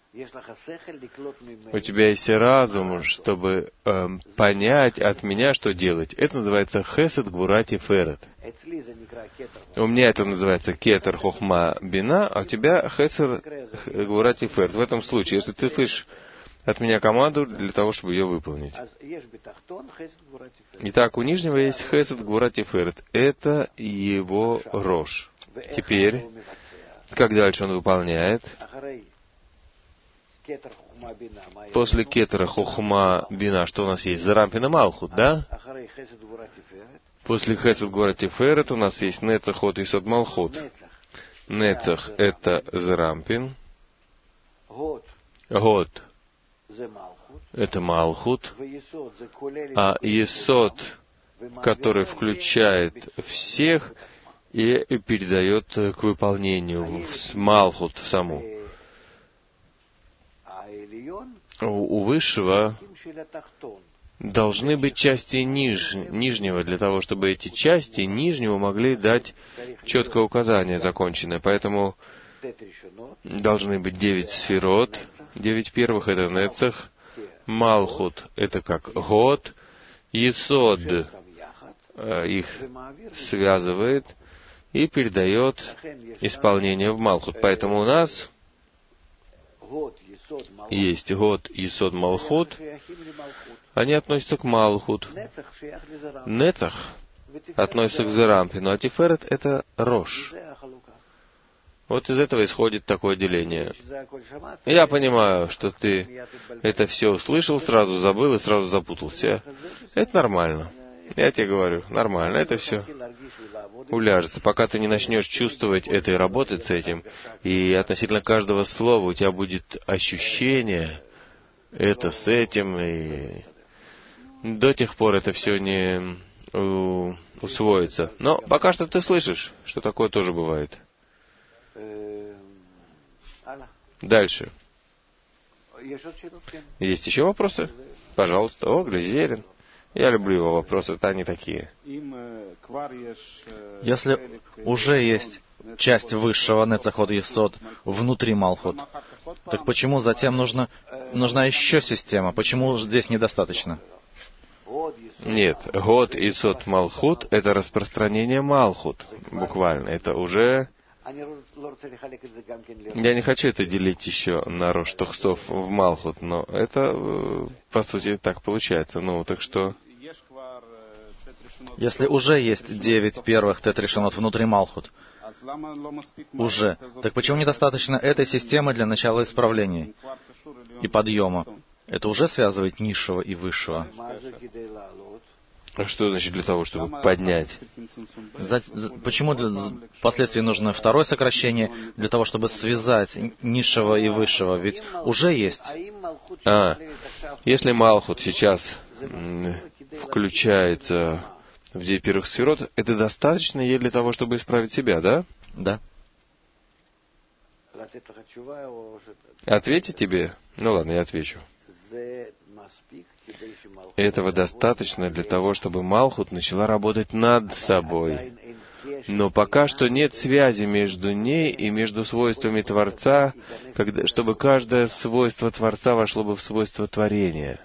У тебя есть разум, чтобы понять от меня, что делать. Это называется Хесед, Гвуратиферет. У меня это называется Кетер, Хохма, Бина, а у тебя Хесед, Гвуратиферет. В этом случае, если ты слышишь от меня команду для того, чтобы ее выполнить. Итак, у нижнего есть Хесед, Гвуратиферет. Это его рож. Теперь, как дальше он выполняет? После Кетера, Хохма, Бина, что у нас есть? Зерампин и Малхут, да? После Хесед, Гвуратиферет у нас есть Нецах, Ход, Есод, Малхут. Нецах — это Зерампин. Год — это Малхут. А Есод, который включает всех и передает к выполнению в Малхут, в саму. У Высшего должны быть части нижнего, для того, чтобы эти части нижнего могли дать четкое указание законченное. Поэтому должны быть 9 сферот. 9 первых — это Нецах, Малхут — это как Год, Есод их связывает и передает исполнение в Малхут. Поэтому у нас есть Год, Есод, Малхут. Они относятся к Малхут. Нецах относится к Зерампину, а Тиферет — это Рош. Вот из этого исходит такое деление. Я понимаю, что ты это все услышал, сразу забыл и сразу запутался. Это нормально. Я тебе говорю, нормально. Это все уляжется. Пока ты не начнешь чувствовать это и работать с этим, и относительно каждого слова у тебя будет ощущение, это с этим, и до тех пор это все не усвоится. Но пока что ты слышишь, что такое тоже бывает. Дальше. Есть еще вопросы? Пожалуйста. О, Глизерин. Я люблю его вопросы, это они такие. Если уже есть часть высшего Нецахот Есод внутри Малхут, так почему затем нужна еще система? Почему здесь недостаточно? Нет, Год, Есод, Малхут — это распространение Малхут, буквально. Это уже... Я не хочу это делить еще на Рош Тохсов в Малхут, но это, по сути, так получается. Ну, так что... Если уже есть 9 первых Тет-решенот внутри Малхут, уже, так почему недостаточно этой системы для начала исправления и подъема? Это уже связывает низшего и высшего. А что значит для того, чтобы поднять? Почему впоследствии нужно второе сокращение, для того, чтобы связать низшего и высшего? Ведь уже есть. Если Малхут сейчас включается в 9 первых сферот, это достаточно ей для того, чтобы исправить себя, да? Да. Ответить тебе? Ну ладно, я отвечу. Этого достаточно для того, чтобы Малхут начала работать над собой. Но пока что нет связи между ней и между свойствами Творца, чтобы каждое свойство Творца вошло бы в свойство творения.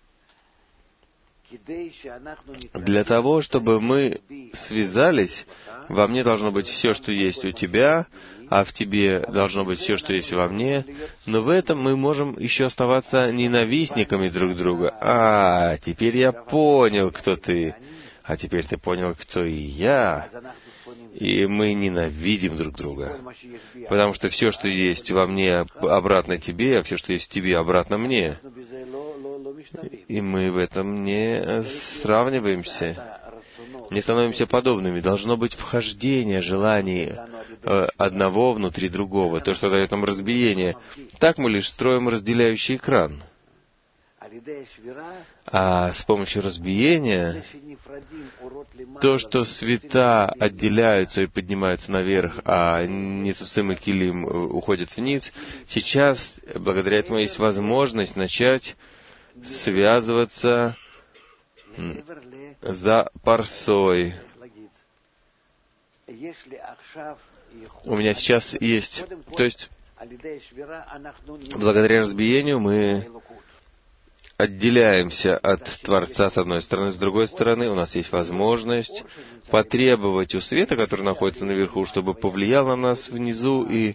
Для того, чтобы мы связались, во мне должно быть все, что есть у тебя, а в тебе должно быть все, что есть во мне, но в этом мы можем еще оставаться ненавистниками друг друга. Теперь я понял, кто ты, а теперь ты понял, кто и я, и мы ненавидим друг друга, потому что все, что есть во мне, обратно тебе, а все, что есть в тебе, обратно мне. И мы в этом не сравниваемся, не становимся подобными. Должно быть вхождение желаний одного внутри другого, то, что дает нам разбиение. Так мы лишь строим разделяющий экран. А с помощью разбиения, то, что света отделяются и поднимаются наверх, а Нецуцим и Килим уходят вниз, сейчас, благодаря этому, есть возможность начать связываться за парсой. У меня сейчас есть... То есть, благодаря разбиению мы отделяемся от Творца с одной стороны, с другой стороны у нас есть возможность потребовать у света, который находится наверху, чтобы повлиял на нас внизу и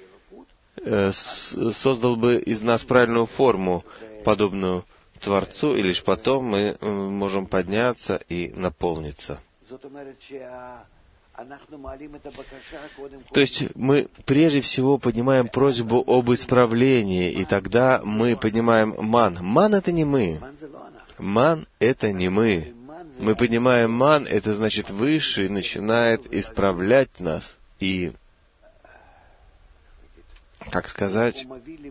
создал бы из нас правильную форму, подобную Творцу, и лишь потом мы можем подняться и наполниться. То есть мы прежде всего поднимаем просьбу об исправлении, и тогда мы поднимаем ман. Ман — это не мы. Ман — это не мы. Мы поднимаем ман, это значит Высший начинает исправлять нас. И, как сказать,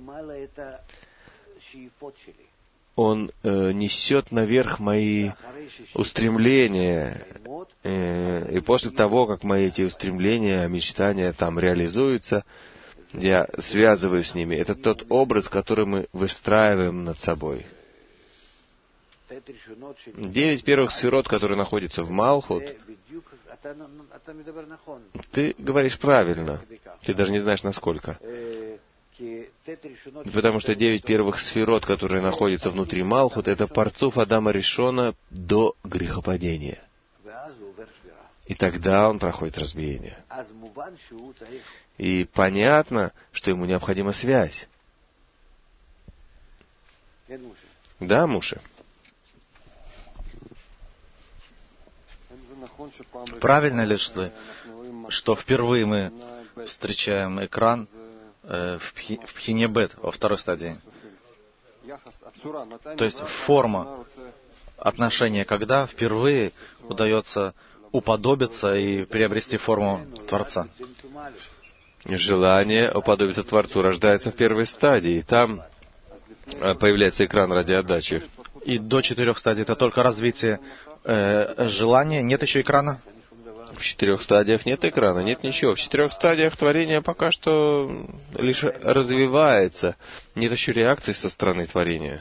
Он несет наверх мои устремления. И после того, как мои эти устремления, мечтания там реализуются, я связываюсь с ними. Это тот образ, который мы выстраиваем над собой. 9 первых сферот, которые находятся в Малхут, ты говоришь правильно. Ты даже не знаешь, насколько. Потому что 9 первых сферот, которые находятся внутри Малхут, это парцуф Адама Ришона до грехопадения. И тогда он проходит разбиение. И понятно, что ему необходима связь. Да, Муше? Правильно ли, что впервые мы встречаем экран в Пхине-бет, во второй стадии? То есть форма отношения, когда впервые удается уподобиться и приобрести форму Творца. Желание уподобиться Творцу рождается в первой стадии. Там появляется экран ради отдачи. И до 4 стадий это только развитие желания, нет еще экрана? В 4 стадиях нет экрана, нет ничего. В 4 стадиях творение пока что лишь развивается. Нет еще реакции со стороны творения.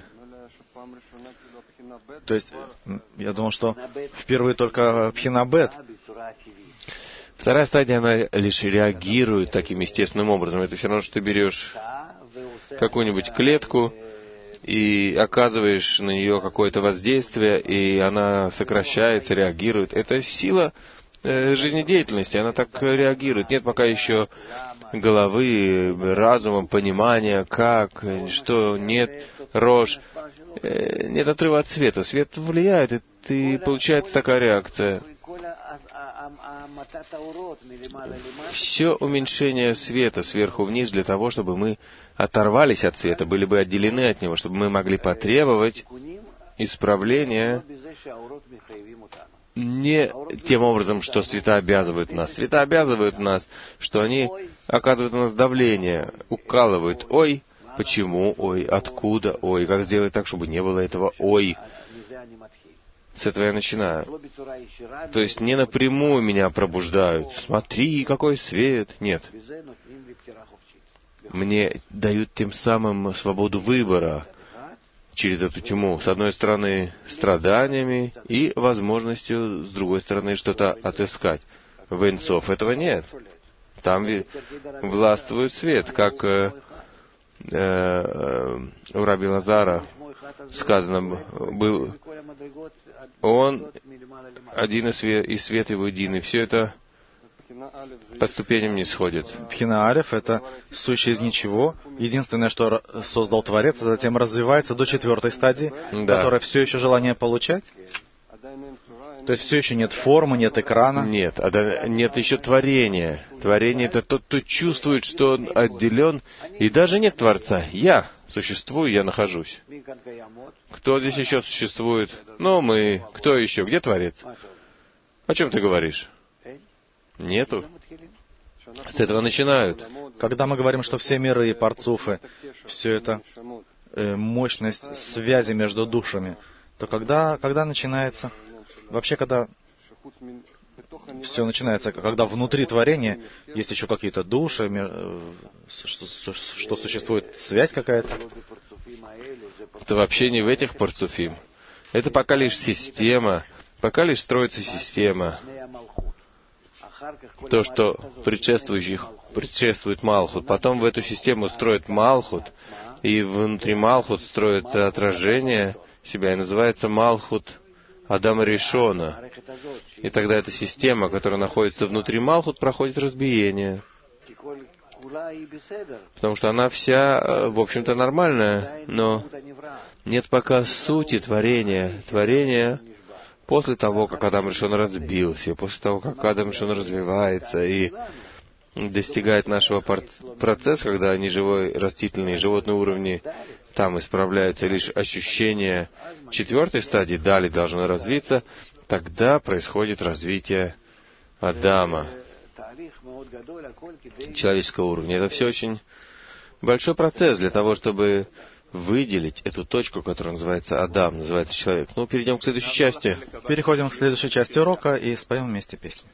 То есть, я думал, что впервые только Пхина-бет. Вторая стадия, она лишь реагирует таким естественным образом. Это все равно, что ты берешь какую-нибудь клетку и оказываешь на нее какое-то воздействие, и она сокращается, реагирует. Это сила жизнедеятельности, она так реагирует. Нет пока еще головы, разума, понимания, как, что, нет рожь, нет отрыва от света. Свет влияет, и получается такая реакция. Все уменьшение света сверху вниз для того, чтобы мы оторвались от света, были бы отделены от него, чтобы мы могли потребовать исправления не тем образом, что света обязывают нас. Света обязывают нас, что они оказывают на нас давление, укалывают. Ой, почему? Ой, откуда? Ой, как сделать так, чтобы не было этого? Ой. С этого я начинаю. То есть не напрямую меня пробуждают. Смотри, какой свет. Нет. Мне дают тем самым свободу выбора через эту тьму. С одной стороны, страданиями и возможностью, с другой стороны, что-то отыскать. В Эйн-Соф этого нет. Там властвует свет, как у Раби Лазара сказано, был он один и свет его един, и все это по ступеням не сходит. Пхина Алеф — это сущее из ничего, единственное, что создал Творец, а затем развивается до 4 стадии, которая все еще желание получать. То есть все еще нет формы, нет экрана. Нет, нет еще творения. Творение — это тот, кто чувствует, что он отделен, и даже нет Творца. Я существую, я нахожусь. Кто здесь еще существует? Ну, мы. Кто еще? Где Творец? О чем ты говоришь? Нету. С этого начинают. Когда мы говорим, что все миры и парцуфы, все это мощность связи между душами, то когда начинается? Вообще, когда все начинается, когда внутри творения есть еще какие-то души, что существует связь какая-то. Это вообще не в этих парцуфим. Это пока лишь система, пока лишь строится система. То, что предшествует Малхут. Потом в эту систему строят Малхут, и внутри Малхут строят отражение себя, и называется Малхут Адама Ришона. И тогда эта система, которая находится внутри Малхут, проходит разбиение. Потому что она вся, в общем-то, нормальная, но нет пока сути творения. Творение после того, как Адам Ришон разбился, после того, как Адам Ришон развивается и достигает нашего процесса, когда неживой, растительный и животный уровни там исправляются лишь ощущения 4 стадии, далее должно развиться, тогда происходит развитие Адама, человеческого уровня. Это все очень большой процесс для того, чтобы выделить эту точку, которая называется Адам, называется человек. Ну, перейдем к следующей части. Переходим к следующей части урока и споем вместе песню.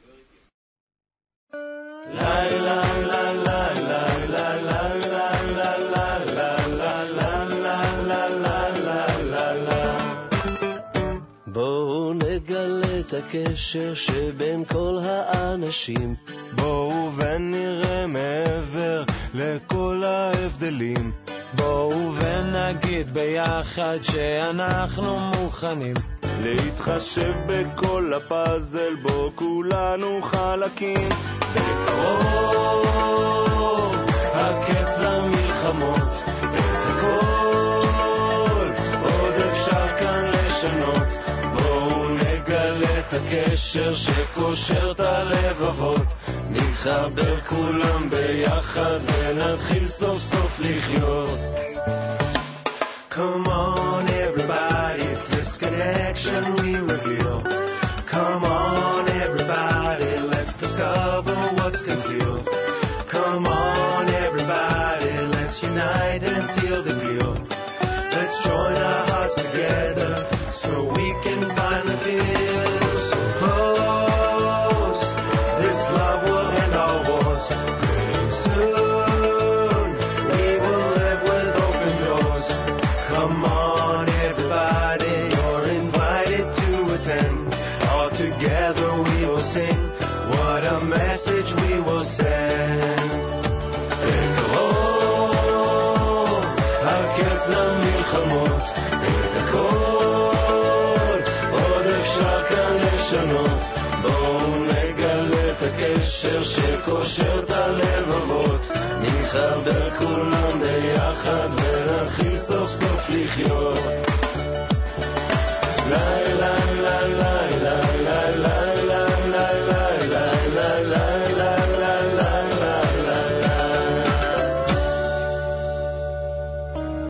בואו נגלה את הקשר שבין כל האנשים, בואו ונראה מעבר לכל ההבדלים. הבדלים. בואו ונגיד ביחד שאנחנו מוכנים להתחשב בכל הפאזל בו כולנו חלקים. בקרוב הקץ למלחמות, את הכל עוד אפשר כאן לשנות. בואו נגלה את הקשר שקושר את הלבבות, נתחבר כולם ביחד ונתחיל סוף סוף לחיות. Come on everybody, it's this connection we reveal. Come on everybody, let's discover what's concealed. Come on everybody, let's unite and seal the deal. Let's join our hearts together so we can finally feel so close. This love will end our wars. Pretty soon we will live with open doors. Come on everybody, you're invited to attend. All together we will sing, what a message we will send. בקרוב הקץ למלחמות, את הכל עוד אפשר כאן לשנות. בואו נגלה את הקשר שקושר את הלבבות, נתחבר כולם ביחד ונתחיל סוף סוף לחיות.